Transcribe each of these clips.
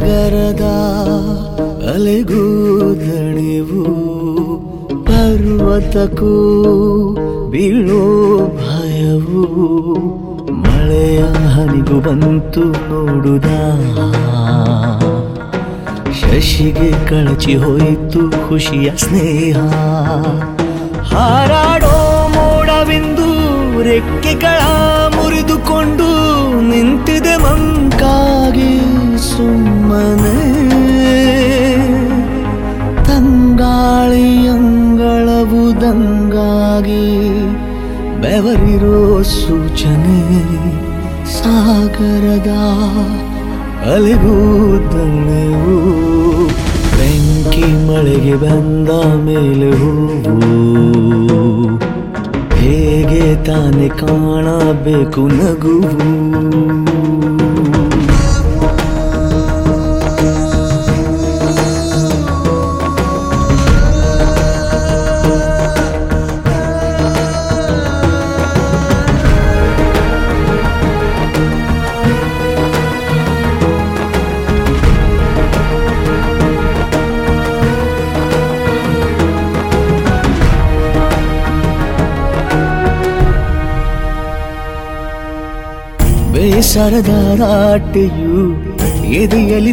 ಸಾಗರದ ಅಲೆಗೂ ದಣಿವು ಪರ್ವತಕ್ಕೂ ಬೀಳೋ ಭಯವು ಮಳೆಯ ಹನಿಗೂ ಬಂತು ನೋಡುದ ಶಶಿಗೆ ಕಳಚಿ ಹೋಯಿತು ಖುಷಿಯ ಸ್ನೇಹ ಹಾರಾಡೋ ಮೋಡವಿಂದು ರೆಕ್ಕೆಗಳ ಮುರಿದುಕೊಂಡು ನಿಂತಿದೆ ಮಂಕಾಗಿ ಸುಮ್ಮನೆ ತಂಗಾಳಿಯಂಗಳವು ದಂಗಾಗಿ ಬೆವರಿರೋ ಸೂಚನೆ ಸಾಗರದ ಅಲೆಗೂ ದಣಿವು ಬೆಂಕಿ ಮಳೆಗೆ ಬಂದ ಮೇಲೆ ಹೂವು ಹೇಗೆ ತಾನೆ ಕಾಣಬೇಕು ನಗುವು ಬೇಸರದ ರಾಟೆಯು ಎದೆಯಲ್ಲಿ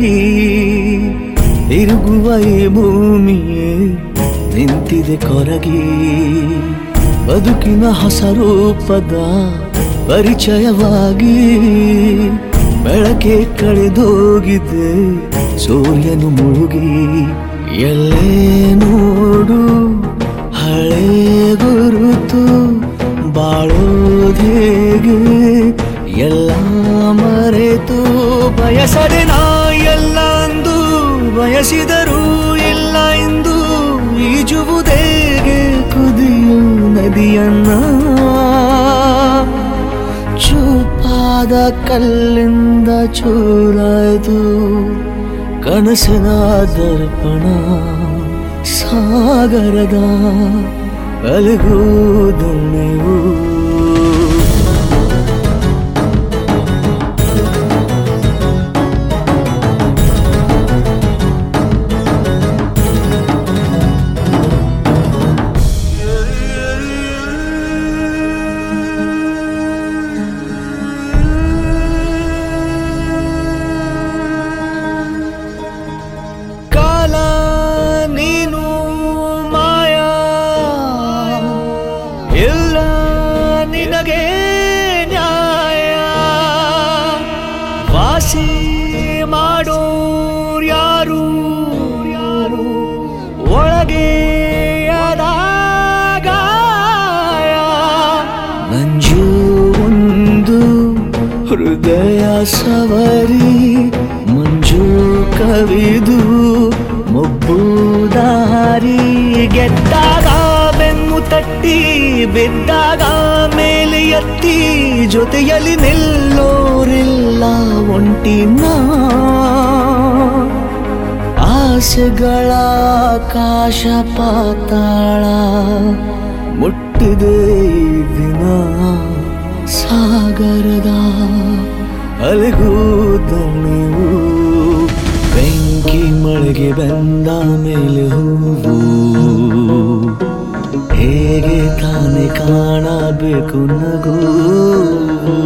ತಿರುಗುವ ಈ ಭೂಮಿಯೇ ನಿಂತಿದೆ ಕೊರಗಿ ಬದುಕಿನ ಹೊಸ ರೂಪದ ಪರಿಚಯವಾಗಿ ಬೆಳಕೆ ಕಳೆದೋಗಿದೆ ಸೂರ್ಯನು ಮುಳುಗಿ ಎಲ್ಲೇ ನೋಡು ಹಳೆ ಗುರುತು ಬಾಳೋದೇಗೆ ಎಲ್ಲ ಮರೆತು ಬಯಸದೆ ನಾ ಎಲ್ಲ ಅಂದು ಬಯಸಿದರೂ ಇಲ್ಲ ಎಂದು ಈಜುವುದೇಗೆ ಕುದಿಯು ನದಿಯನ್ನ ಚೂಪಾದ ಕಲ್ಲಿಂದ ಚೂರಾಯ್ತು ಕನಸಿನ ದರ್ಪಣ ಸಾಗರದ ಅಲೆಗೂ ದಣಿವು ಇಲ್ಲ ನಿನಗೆ ನ್ಯಾಯ ವಾಸಿ ಮಾಡೋರು ಯಾರು ಒಳಗೆ ಗಾಯ ನಂಜು ಒಂದು ಹೃದಯ ಸವರಿ ಮಂಜು ಕವಿದು ಮೊಬ್ಬು ದಾರಿ ಗೆದ್ದಾಗ ಬೆನ್ನು ತಟ್ಟಿ ಬಿದ್ದಾಗ ಮೇಲೆ ಎತ್ತಿ ಜೊತೆಯಲ್ಲಿ ನಿಲ್ಲೋರಿಲ್ಲ ಒಂಟಿನ ಆಸೆಗಳ ಆಕಾಶ ಪಾತಾಳ ಮುಟ್ಟಿದೆ ಈ ದಿನ ಸಾಗರದ ಅಲೆಗೂ ದಣಿವು ಬೆಂಕಿ ಮಳೆಗೆ ಬಂದ ಮೇಲೆ ಹೂವು ಹೇಗೆ ತಾನೆ ಕಾಣಬೇಕು ನಗು